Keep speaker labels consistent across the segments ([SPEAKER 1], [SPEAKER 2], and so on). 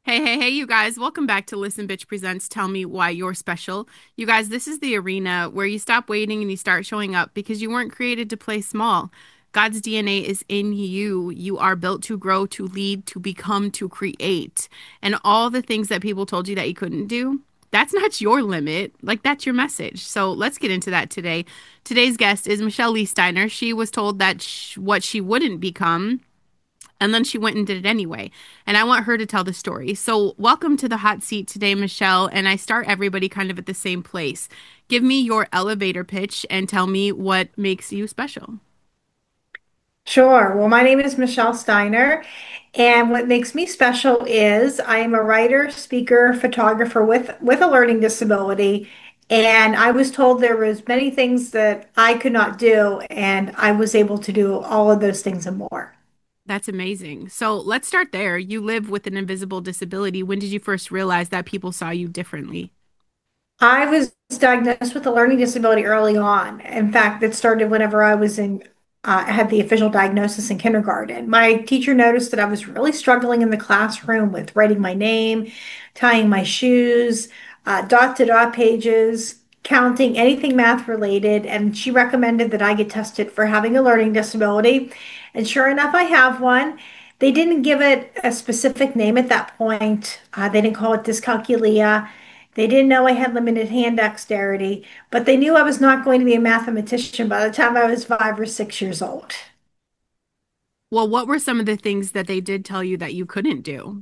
[SPEAKER 1] Hey, you guys. Welcome back to Listen Bitch Presents Tell Me Why You're Special. You guys, this is the arena where you stop waiting and you start showing up because you weren't created to play small. God's DNA is in you. You are built to grow, to lead, to become, to create. And all the things that people told you that you couldn't do, that's not your limit. Like, that's your message. So let's get into that today. Today's guest is Michelle Lee Steiner. She was told that what she wouldn't become. And then she went and did it anyway. And I want her to tell the story. So, welcome to the hot seat today, Michelle. And I start everybody kind of at the same place. Give me your elevator pitch and tell me what makes you special.
[SPEAKER 2] Sure. Well, my name is Michelle Steiner, and what makes me special is I am a writer, speaker, photographer with a learning disability, and I was told there was many things that I could not do, and I was able to do all of those things and more.
[SPEAKER 1] That's amazing. So, let's start there. You live with an invisible disability. When did you first realize that people saw you differently?
[SPEAKER 2] I was diagnosed with a learning disability early on. In fact, it started whenever I had the official diagnosis in kindergarten. My teacher noticed that I was really struggling in the classroom with writing my name, tying my shoes, dot-to-dot pages, counting, anything math related, and she recommended that I get tested for having a learning disability. And sure enough, I have one. They didn't give it a specific name at that point. They didn't call it dyscalculia. They didn't know I had limited hand dexterity, but they knew I was not going to be a mathematician by the time I was 5 or 6 years old.
[SPEAKER 1] Well, what were some of the things that they did tell you that you couldn't do?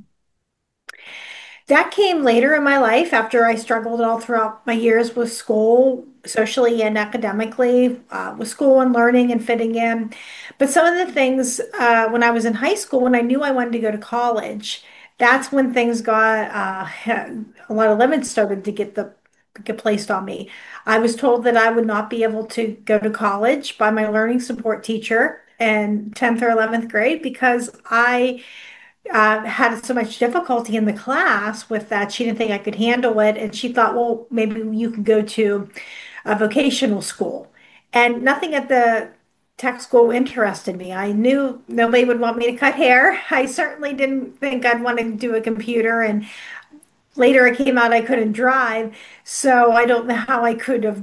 [SPEAKER 2] That came later in my life after I struggled all throughout my years with school, socially and academically, with school and learning and fitting in. But some of the things when I was in high school, when I knew I wanted to go to college, that's when things got a lot of limits started to get placed on me. I was told that I would not be able to go to college by my learning support teacher in 10th or 11th grade because I had so much difficulty in the class with that. She didn't think I could handle it. And she thought, well, maybe you could go to a vocational school. And nothing at the tech school interested me. I knew nobody would want me to cut hair. I certainly didn't think I'd want to do a computer. And later it came out I couldn't drive. So I don't know how I could have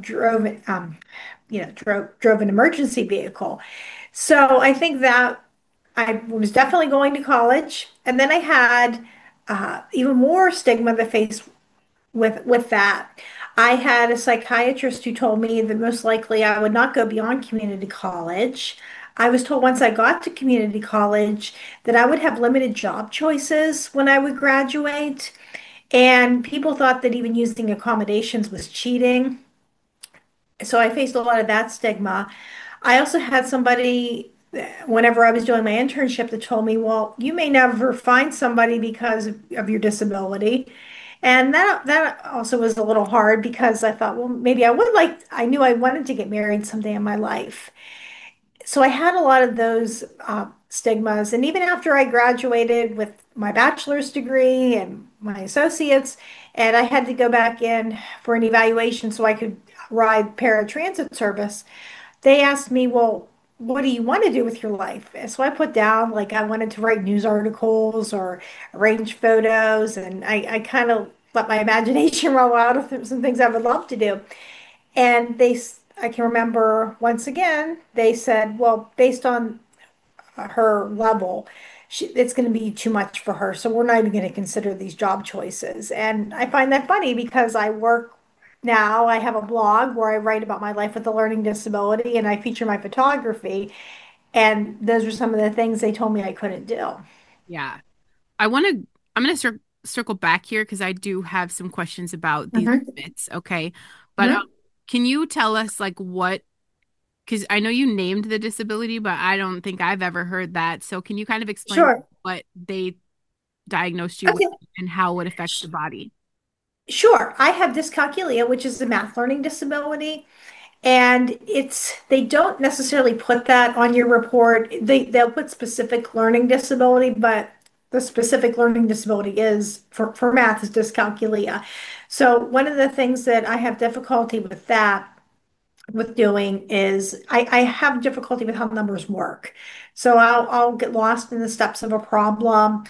[SPEAKER 2] drove an emergency vehicle. So I think that I was definitely going to college, and then I had even more stigma to face with that. I had a psychiatrist who told me that most likely I would not go beyond community college. I was told once I got to community college that I would have limited job choices when I would graduate, and people thought that even using accommodations was cheating. So I faced a lot of that stigma. I also had somebody, whenever I was doing my internship, that told me, well, you may never find somebody because of your disability. And that also was a little hard because I thought, well, maybe I knew I wanted to get married someday in my life. So I had a lot of those stigmas. And even after I graduated with my bachelor's degree and my associates, and I had to go back in for an evaluation so I could ride paratransit service, they asked me, well, what do you want to do with your life? And so I put down like I wanted to write news articles or arrange photos, and I kind of let my imagination roll out of some things I would love to do. And I can remember once again, they said, well, based on her level, it's going to be too much for her. So we're not even going to consider these job choices. And I find that funny because I work now, I have a blog where I write about my life with a learning disability and I feature my photography. And those are some of the things they told me I couldn't do.
[SPEAKER 1] Yeah. I want to, I'm going to circle back here because I do have some questions about these
[SPEAKER 2] Mhm.
[SPEAKER 1] limits. Okay. But
[SPEAKER 2] Mhm.
[SPEAKER 1] can you tell us, like, what, because I know you named the disability, but I don't think I've ever heard that. So, can you kind of explain
[SPEAKER 2] Sure.
[SPEAKER 1] what they diagnosed you with
[SPEAKER 2] Okay.
[SPEAKER 1] and how it affects the body?
[SPEAKER 2] Sure. I have dyscalculia, which is a math learning disability. And they don't necessarily put that on your report. They'll put specific learning disability, but the specific learning disability is for math is dyscalculia. So one of the things that I have difficulty with that with doing is I have difficulty with how numbers work. So I'll get lost in the steps of a problem.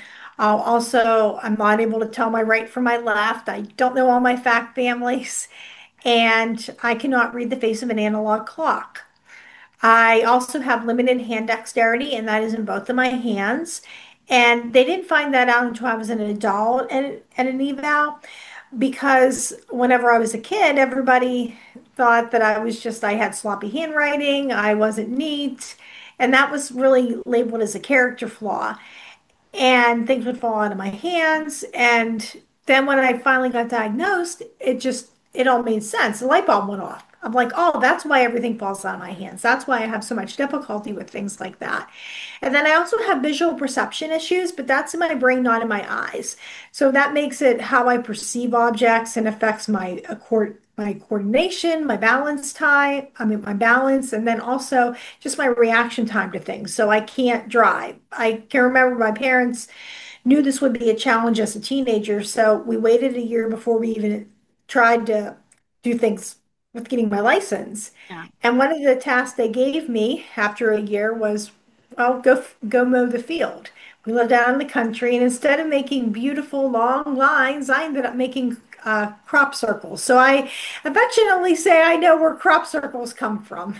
[SPEAKER 2] I'm not able to tell my right from my left. I don't know all my fact families, and I cannot read the face of an analog clock. I also have limited hand dexterity, and that is in both of my hands. And they didn't find that out until I was an adult at an eval, because whenever I was a kid, everybody thought that I had sloppy handwriting, I wasn't neat, and that was really labeled as a character flaw. And things would fall out of my hands. And then when I finally got diagnosed, it all made sense. The light bulb went off. I'm like, oh, that's why everything falls out of my hands. That's why I have so much difficulty with things like that. And then I also have visual perception issues, but that's in my brain, not in my eyes. So that makes it how I perceive objects and affects my coordination, my balance time, my balance, and then also just my reaction time to things. So I can't drive. I can remember my parents knew this would be a challenge as a teenager, so we waited a year before we even tried to do things with getting my license.
[SPEAKER 1] Yeah.
[SPEAKER 2] And one of the tasks they gave me after a year was, well, go mow the field. We lived out in the country, and instead of making beautiful long lines, I ended up making crop circles. So I affectionately say I know where crop circles come from.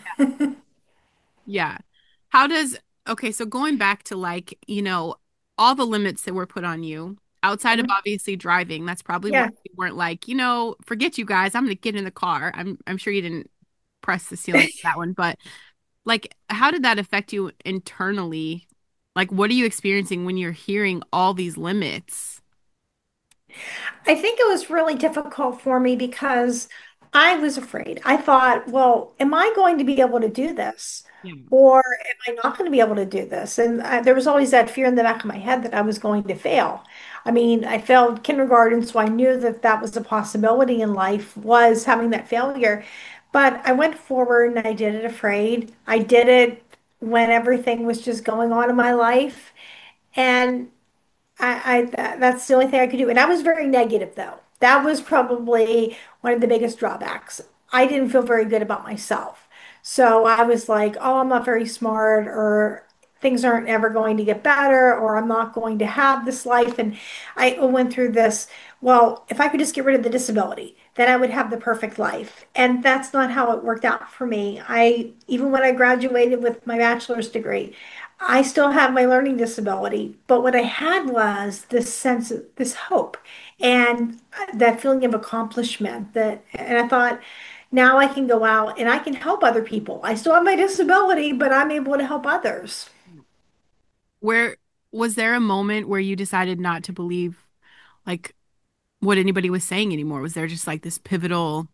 [SPEAKER 1] Yeah. How does, okay, so going back to like, all the limits that were put on you outside of obviously driving, that's probably where
[SPEAKER 2] Yeah.
[SPEAKER 1] you weren't like, forget you guys, I'm gonna get in the car. I'm sure you didn't press the ceiling for that one, but like how did that affect you internally? Like what are you experiencing when you're hearing all these limits?
[SPEAKER 2] I think it was really difficult for me because I was afraid. I thought, well, am I going to be able to do this?
[SPEAKER 1] Yeah.
[SPEAKER 2] Or am I not going to be able to do this? And there was always that fear in the back of my head that I was going to fail. I mean, I failed kindergarten, so I knew that that was a possibility in life, was having that failure. But I went forward and I did it afraid. I did it when everything was just going on in my life. And that's the only thing I could do. And I was very negative though. That was probably one of the biggest drawbacks. I didn't feel very good about myself. So I was like, oh, I'm not very smart, or things aren't ever going to get better, or I'm not going to have this life. And I went through this, well, if I could just get rid of the disability, then I would have the perfect life. And that's not how it worked out for me. Even when I graduated with my bachelor's degree, I still have my learning disability, but what I had was this sense of this hope and that feeling of accomplishment and I thought, now I can go out and I can help other people. I still have my disability, but I'm able to help others.
[SPEAKER 1] Where was there a moment where you decided not to believe like what anybody was saying anymore? Was there just like this pivotal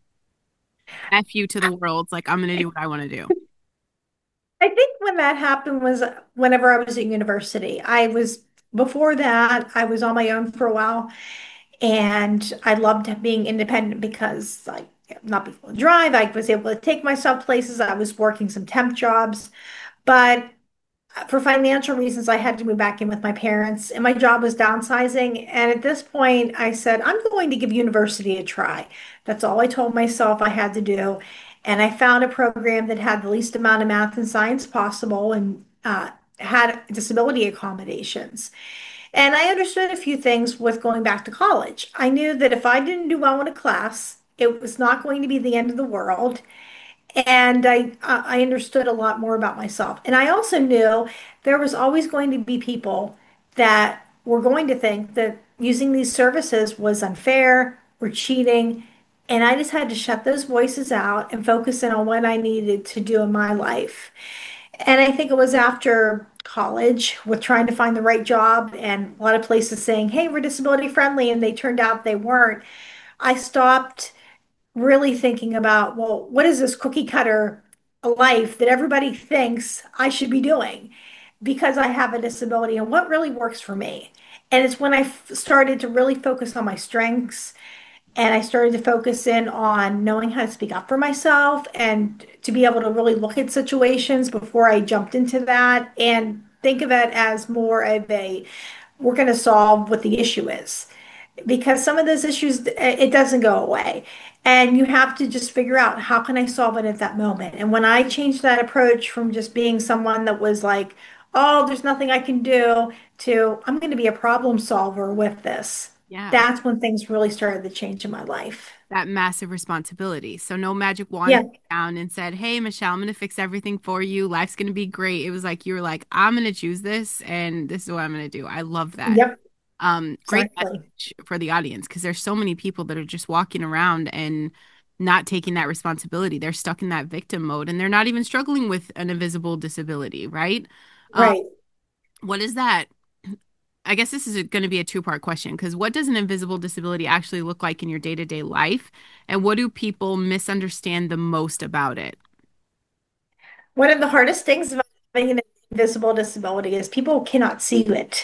[SPEAKER 1] F you to the world, like I'm gonna do what I want to do?
[SPEAKER 2] I think when that happened was whenever I was at university. Before that, I was on my own for a while. And I loved being independent because like not being able to drive, I was able to take myself places. I was working some temp jobs, but for financial reasons, I had to move back in with my parents, and my job was downsizing. And at this point, I said, I'm going to give university a try. That's all I told myself I had to do. And I found a program that had the least amount of math and science possible and had disability accommodations. And I understood a few things with going back to college. I knew that if I didn't do well in a class, it was not going to be the end of the world. And I understood a lot more about myself. And I also knew there was always going to be people that were going to think that using these services was unfair or cheating. And I just had to shut those voices out and focus in on what I needed to do in my life. And I think it was after college with trying to find the right job and a lot of places saying, hey, we're disability friendly, and they turned out they weren't. I stopped really thinking about, well, what is this cookie cutter life that everybody thinks I should be doing because I have a disability, and what really works for me? And it's when I started to really focus on my strengths, and I started to focus in on knowing how to speak up for myself and to be able to really look at situations before I jumped into that and think of it as more of we're going to solve what the issue is. because some of those issues, it doesn't go away. And you have to just figure out how can I solve it at that moment. And when I changed that approach from just being someone that was like, oh, there's nothing I can do, to I'm going to be a problem solver with this,
[SPEAKER 1] Yeah.
[SPEAKER 2] that's when things really started to change in my life.
[SPEAKER 1] That massive responsibility. So no magic wand
[SPEAKER 2] Yeah.
[SPEAKER 1] came down and said, "Hey, Michelle, I'm going to fix everything for you. Life's going to be great." It was like you were like, "I'm going to choose this and this is what I'm going to do." I love that.
[SPEAKER 2] Yep.
[SPEAKER 1] Great
[SPEAKER 2] Exactly.
[SPEAKER 1] message for the audience because there's so many people that are just walking around and not taking that responsibility. They're stuck in that victim mode and they're not even struggling with an invisible disability, right? Um,
[SPEAKER 2] Right.
[SPEAKER 1] what is that? I guess this is going to be a two-part question because what does an invisible disability actually look like in your day-to-day life? And what do people misunderstand the most about it?
[SPEAKER 2] One of the hardest things about having an invisible disability is people cannot see it,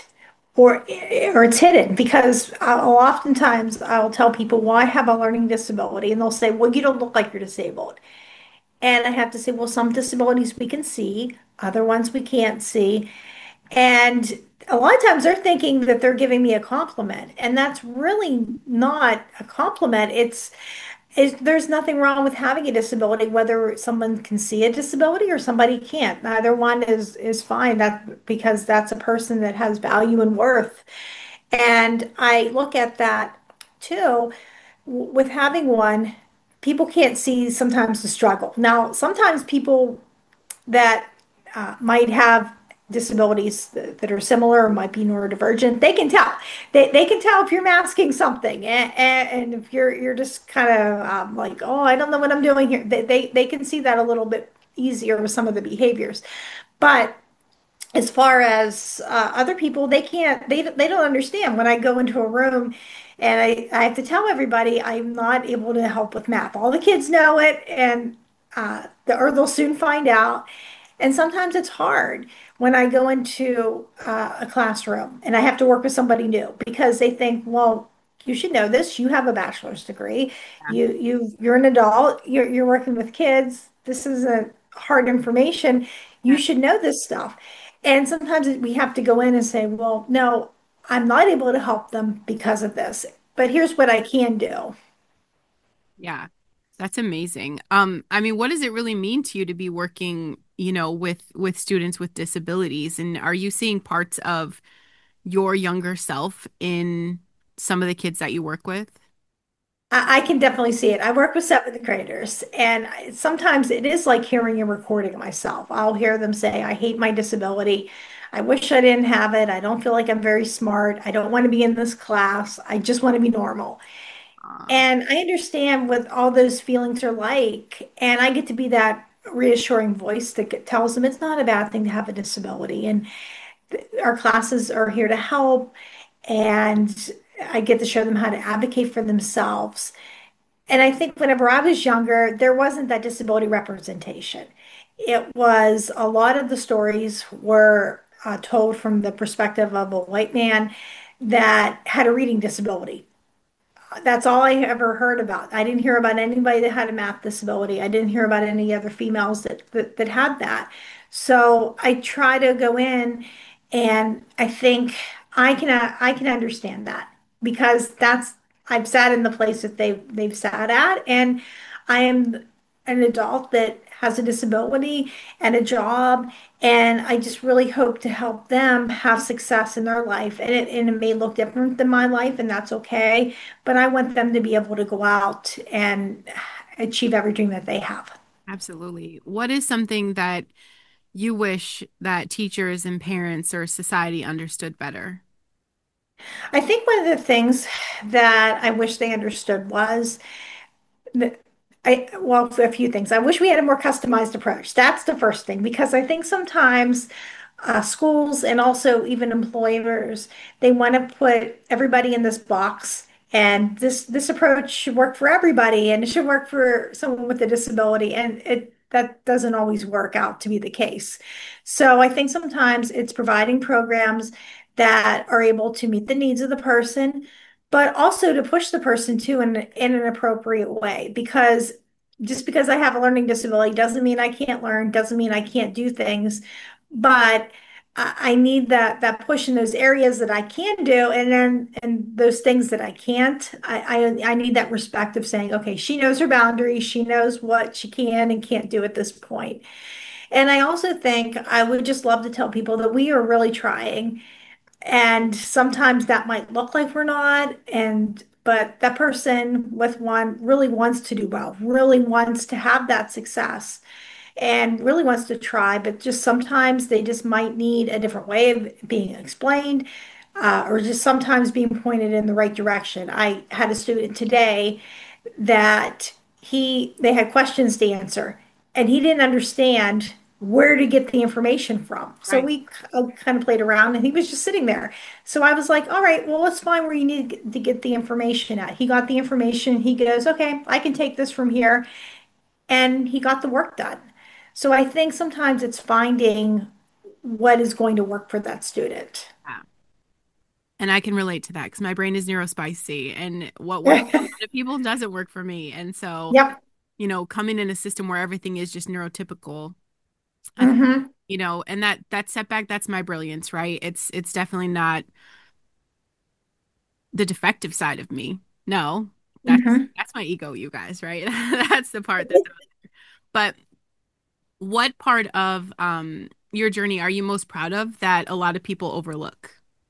[SPEAKER 2] or it's hidden, because oftentimes I'll tell people, well, I have a learning disability, and they'll say, well, you don't look like you're disabled. And I have to say, well, some disabilities we can see, other ones we can't see. And a lot of times they're thinking that they're giving me a compliment, and that's really not a compliment. There's nothing wrong with having a disability, whether someone can see a disability or somebody can't. Neither one is fine. That because that's a person that has value and worth. And I look at that too with having one. People can't see sometimes the struggle. Now, sometimes people that might have disabilities that are similar or might be neurodivergent, they can tell. They can tell if you're masking something, and if you're just kind of like, oh, I don't know what I'm doing here. They can see that a little bit easier with some of the behaviors. But as far as other people, they can't, they don't understand when I go into a room and I have to tell everybody I'm not able to help with math. All the kids know it, and or they'll soon find out. And sometimes it's hard when I go into a classroom and I have to work with somebody new because they think, well, you should know this. You have a bachelor's degree.
[SPEAKER 1] Yeah.
[SPEAKER 2] You're an adult. You're working with kids. This isn't hard information. You
[SPEAKER 1] Yeah.
[SPEAKER 2] should know this stuff. And sometimes we have to go in and say, well, no, I'm not able to help them because of this, but here's what I can do.
[SPEAKER 1] Yeah. That's amazing. I mean, what does it really mean to you to be working, with students with disabilities? And are you seeing parts of your younger self in some of the kids that you work with?
[SPEAKER 2] I can definitely see it. I work with seventh graders, and sometimes it is like hearing a recording of myself. I'll hear them say, I hate my disability. I wish I didn't have it. I don't feel like I'm very smart. I don't want to be in this class. I just want to be normal.
[SPEAKER 1] Uh,
[SPEAKER 2] And I understand what all those feelings are like. And I get to be that reassuring voice that tells them it's not a bad thing to have a disability. And our classes are here to help. And I get to show them how to advocate for themselves. And I think whenever I was younger, there wasn't that disability representation. It was a lot of the stories were told from the perspective of a white man that had a reading disability. That's all I ever heard about. I didn't hear about anybody that had a math disability. I didn't hear about any other females that had that. So I try to go in, and I think I can understand that because that's I've sat in the place that they've sat at, and I am an adult that has a disability and a job, and I just really hope to help them have success in their life. And it may look different than my life, and that's okay. But I want them to be able to go out and achieve every dream that they have.
[SPEAKER 1] Absolutely. What is something that you wish that teachers and parents or society understood better?
[SPEAKER 2] I think one of the things that I wish they understood was that well, a few things. I wish we had a more customized approach. That's the first thing, because I think sometimes schools and also even employers, they want to put everybody in this box, and this approach should work for everybody, and it should work for someone with a disability, and it that doesn't always work out to be the case. So I think sometimes it's providing programs that are able to meet the needs of the person, but also to push the person to in an appropriate way, because just because I have a learning disability doesn't mean I can't learn, doesn't mean I can't do things. But I need that push in those areas that I can do, and then and those things that I can't. I need that respect of saying, okay, she knows her boundaries, she knows what she can and can't do at this point. And I also think I would just love to tell people that we are really trying, and sometimes that might look like we're not, and but that person with one really wants to do well, really wants to have that success and really wants to try, but just sometimes they just might need a different way of being explained, or just sometimes being pointed in the right direction. I had a student today that they had questions to answer, and he didn't understand where to get the information from. So
[SPEAKER 1] Right.
[SPEAKER 2] we kind of played around, and he was just sitting there. So I was like, all right, well, let's find where you need to get the information at. He got the information. He goes, okay, I can take this from here, and he got the work done. So I think sometimes it's finding what is going to work for that student.
[SPEAKER 1] Yeah. And I can relate to that because my brain is neurospicy, and what works for a lot of people doesn't work for me. And so,
[SPEAKER 2] Yep.
[SPEAKER 1] coming in a system where everything is just neurotypical, I think,
[SPEAKER 2] Hmm.
[SPEAKER 1] and that setback, that's my brilliance, right? It's definitely not the defective side of me. No,
[SPEAKER 2] Hmm.
[SPEAKER 1] that's my ego, you guys, right? That's the part that's, but what part of your journey are you most proud of that a lot of people overlook?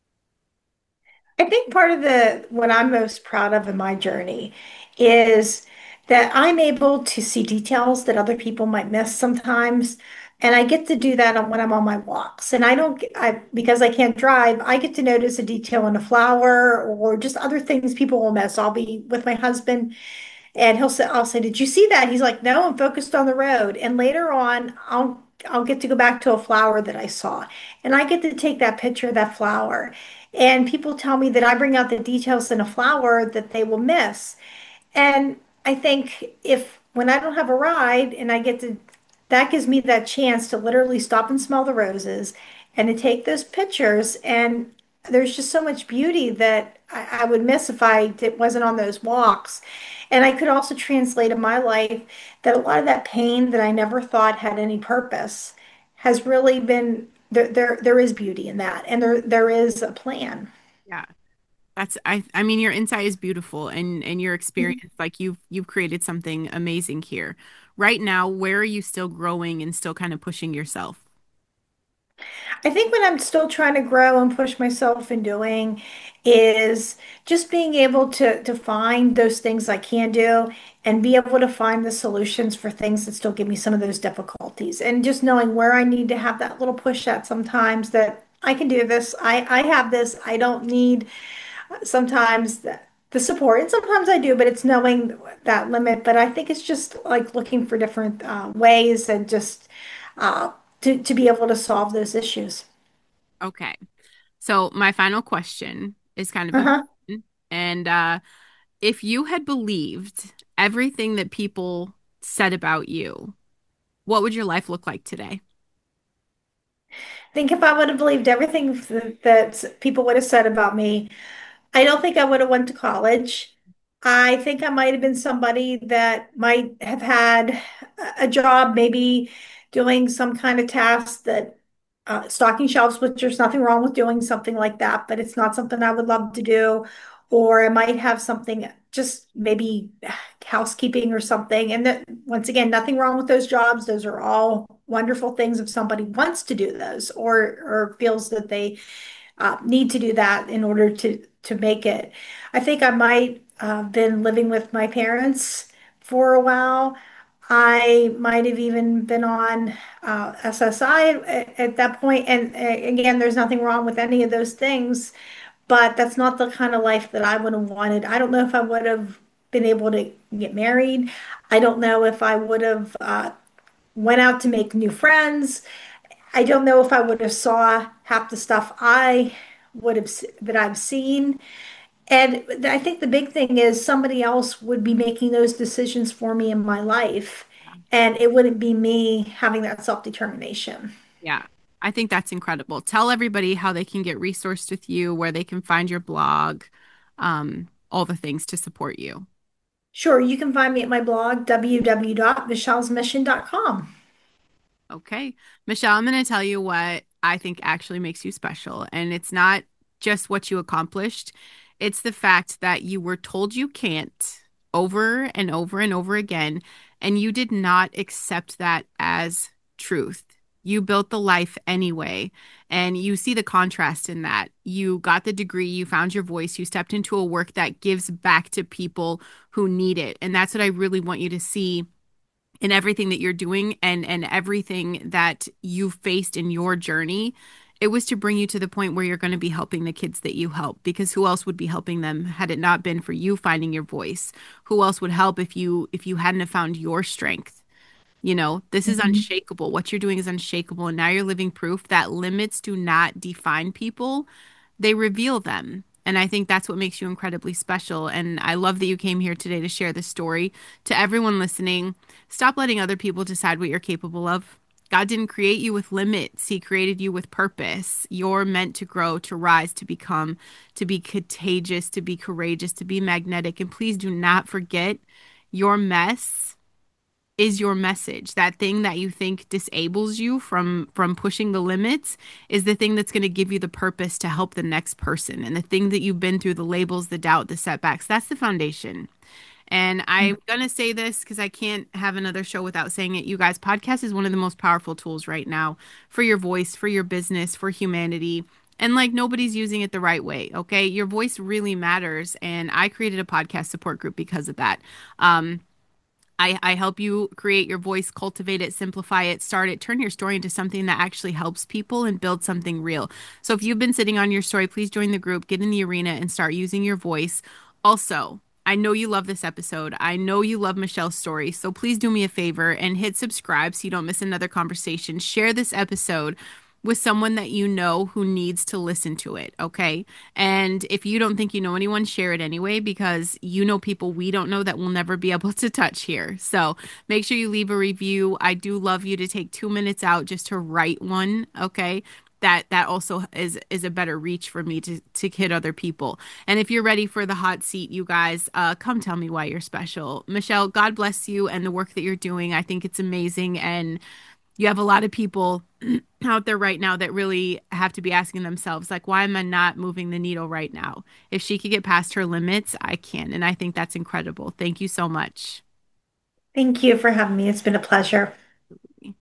[SPEAKER 2] I think part of the what I'm most proud of in my journey is that I'm able to see details that other people might miss sometimes. And I get to do that when I'm on my walks. And I don't, I, because I can't drive, I get to notice a detail in a flower or just other things people will miss. I'll be with my husband, and I'll say, did you see that? He's like, no, I'm focused on the road. And later on, I'll get to go back to a flower that I saw, and I get to take that picture of that flower. And people tell me that I bring out the details in a flower that they will miss. And I think if when I don't have a ride and I get to, that gives me that chance to literally stop and smell the roses and to take those pictures. And there's just so much beauty that I would miss if it wasn't on those walks. And I could also translate in my life that a lot of that pain that I never thought had any purpose has really been there is beauty in that. And there is a plan.
[SPEAKER 1] Yeah. I mean your insight is beautiful, and your experience, like you've created something amazing here. Right now, where are you still growing and still kind of pushing yourself?
[SPEAKER 2] I think what I'm still trying to grow and push myself in doing is just being able to find those things I can do and be able to find the solutions for things that still give me some of those difficulties. And just knowing where I need to have that little push at sometimes that I can do this. I have this. I don't need sometimes the support. And sometimes I do, but it's knowing that limit. But I think it's just like looking for different ways and just uh, to be able to solve those issues.
[SPEAKER 1] Okay. So my final question is kind of
[SPEAKER 2] Uh-huh.
[SPEAKER 1] important. And if you had believed everything that people said about you, what would your life look like today?
[SPEAKER 2] Think if I would have believed everything that people would have said about me, I don't think I would have went to college. I think I might have been somebody that might have had a job, maybe doing some kind of task that stocking shelves, which there's nothing wrong with doing something like that, but it's not something I would love to do. Or I might have something just maybe housekeeping or something. And that, once again, nothing wrong with those jobs. Those are all wonderful things if somebody wants to do those or feels that they need to do that in order to make it. I think I might have been living with my parents for a while. I might have even been on SSI at that point. And again, there's nothing wrong with any of those things, but that's not the kind of life that I would have wanted. I don't know if I would have been able to get married. I don't know if I would have went out to make new friends. I don't know if I would have saw half the stuff I would have that I've seen. And I think the big thing is somebody else would be making those decisions for me in my life, and it wouldn't be me having that self-determination.
[SPEAKER 1] Yeah, I think that's incredible. Tell everybody how they can get resourced with you, where they can find your blog, all the things to support you.
[SPEAKER 2] Sure, you can find me at my blog, www.michellesmission.com.
[SPEAKER 1] Okay. Michelle, I'm going to tell you what I think actually makes you special. And it's not just what you accomplished, it's the fact that you were told you can't over and over and over again, and you did not accept that as truth. You built the life anyway. And you see the contrast in that. You got the degree, you found your voice, you stepped into a work that gives back to people who need it. And that's what I really want you to see in everything that you're doing and everything that you faced in your journey. It was to bring you to the point where you're going to be helping the kids that you help, because who else would be helping them had it not been for you finding your voice? Who else would help if you hadn't have found your strength? This is
[SPEAKER 2] Mhm.
[SPEAKER 1] unshakable. What you're doing is unshakable. And now you're living proof that limits do not define people, they reveal them. And I think that's what makes you incredibly special. And I love that you came here today to share this story. To everyone listening, stop letting other people decide what you're capable of. God didn't create you with limits. He created you with purpose. You're meant to grow, to rise, to become, to be contagious, to be courageous, to be magnetic. And please do not forget your mess is your message. That thing that you think disables you from pushing the limits is the thing that's going to give you the purpose to help the next person. And the thing that you've been through, the labels, the doubt, the setbacks, that's the foundation. And I'm going to say this because I can't have another show without saying it. You guys, podcast is one of the most powerful tools right now for your voice, for your business, for humanity. And like nobody's using it the right way. Okay. Your voice really matters. And I created a podcast support group because of that. I help you create your voice, cultivate it, simplify it, start it, turn your story into something that actually helps people and build something real. So if you've been sitting on your story, please join the group, get in the arena, and start using your voice. Also, I know you love this episode. I know you love Michelle's story. So please do me a favor and hit subscribe so you don't miss another conversation. Share this episode with someone that you know who needs to listen to it, okay? And if you don't think you know anyone, share it anyway, because you know people we don't know that we'll never be able to touch here. So make sure you leave a review. I do love you to take 2 minutes out just to write one, okay? That also is a better reach for me to hit other people. And if you're ready for the hot seat, you guys, come tell me why you're special. Michelle, God bless you and the work that you're doing. I think it's amazing, and you have a lot of people out there right now that really have to be asking themselves, like, why am I not moving the needle right now? If she could get past her limits, I can. And I think that's incredible. Thank you so much.
[SPEAKER 2] Thank you for having me. It's been a pleasure.